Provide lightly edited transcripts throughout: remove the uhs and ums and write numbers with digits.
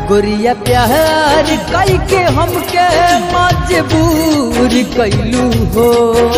गोरिया प्यार कई के हमके मजबूर कैलू हो,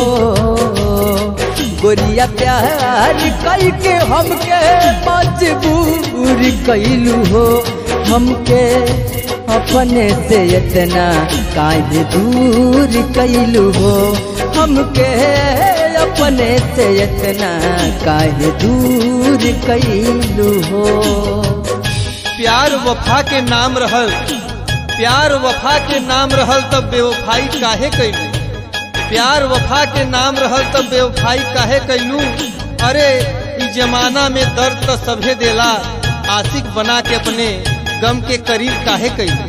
गोरिया प्यार कई के हमके मजबूर कैलू हो। हमके अपने से इतना काहे दूर कैलू हो, हमके अपने से इतना काहे दूर कैलू हो। प्यार वफा के नाम रहल, प्यार वफा के नाम रहल तब बेवफाई काहे कैलू, प्यार वफा के नाम रहल तब बेवफाई काहे कैलू। अरे इस जमाना में दर्द तो सभे देला, आशिक बना के अपने गम के करीब काहे कैलू।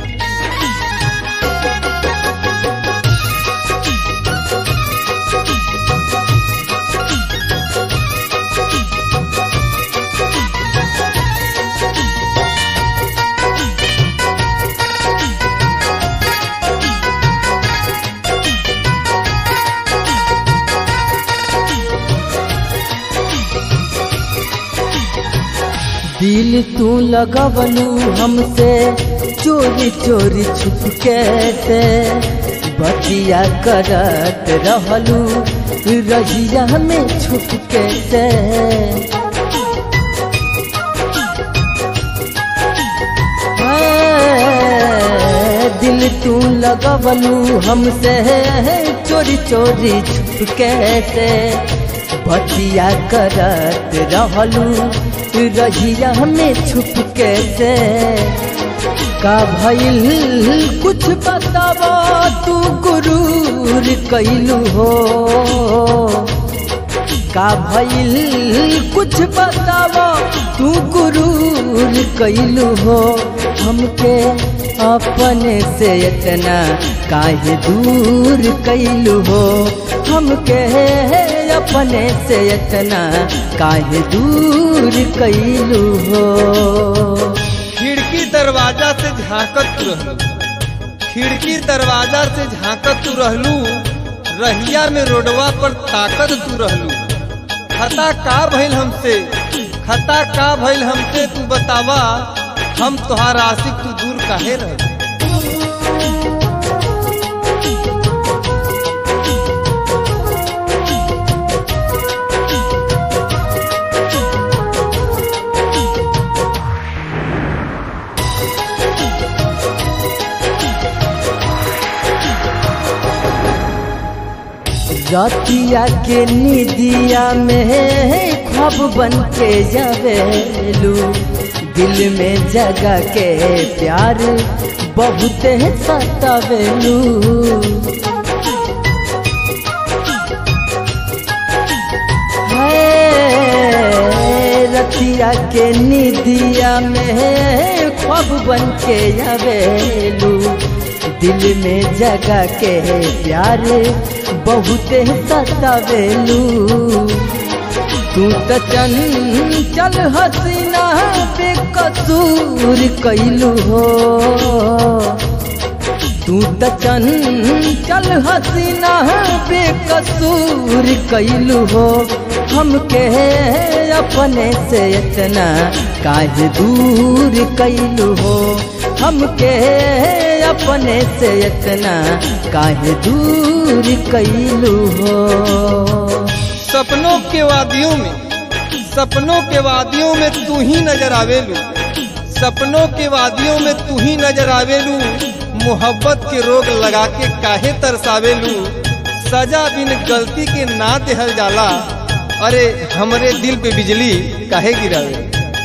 दिल तू लगवलू हमसे चोरी चोरी छुपके से, बतिया करत रहलू रहिया में छुपके से। दिल तू लगवलू हमसे चोरी चोरी छुपके से, बतिया करत रहलू रहिया में छुपके से। का भइल कुछ बतावा तू गुरूर कैलू हो, का भइल कुछ बतावा तू गुरूर कैलू हो। हमके अपने से इतना काहे दूर कैलू हो, हमके अपने से इतना काहे दूर कैलू हो। खिड़की दरवाजा से झांकत तू रहलू, खिड़की दरवाजा से झांकत तू रहलू, रहिया में रोडवा पर ताकत तू रहलू। खता का भइल हमसे, खता का भइल हमसे तू बतावा, हम तोहार आशिक तू दूर काहे रहलू। रातिया के निदिया में ख्वाब बन के जावेलू, दिल में जगा के प्यार बहुत सतावेलू। रतिया के निदिया में ख्वाब बन के जावेलू, दिल में जगा के प्यार बहुत सतावेलू। तू तो चंचल हसीना बेकसूर कैलू हो, तू तो चंचल हसीना बेकसूर कैलू हो। हमके अपने से इतना काहे दूर कैलू हो, हमके अपने से इतना काहे दूर कैलू हो। सपनों के वादियों में, सपनों के वादियों में तू ही नजर आवेलू, सपनों के वादियों में तू ही नजर आवेलू। मोहब्बत के रोग लगा के काहे तरसावेलू, सजा बिन गलती के ना देहल जाला। अरे हमरे दिल पे बिजली काहे गिरावे।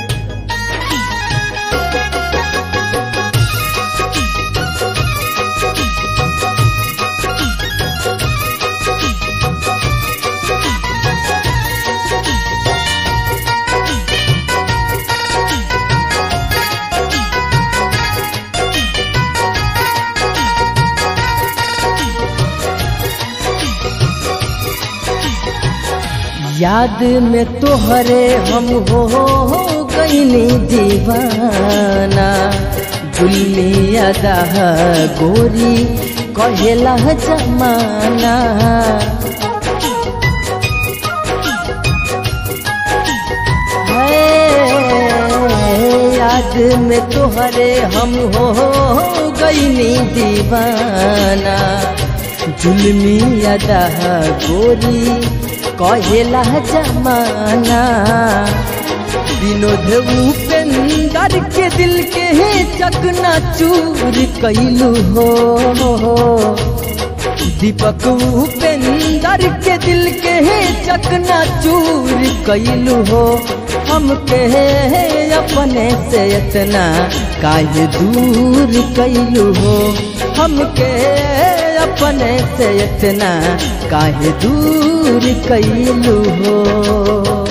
याद में तोहरे हम हो गईनी दीवाना, जुल्मी अदा गोरी कहेला जमाना। याद में तोहरे हम हो गईनी दीवाना जुल्मी अदा गोरी कहेला जमाना विनोद उपेंद्र के दिल के चकना चूर कैलू हो दीपक उपेंद्र के दिल के चकना चूर कैलू हो हमके अपने से इतना काहे दूर कैलू हो हमके अपने से इतना काहे दूर कैलू हो।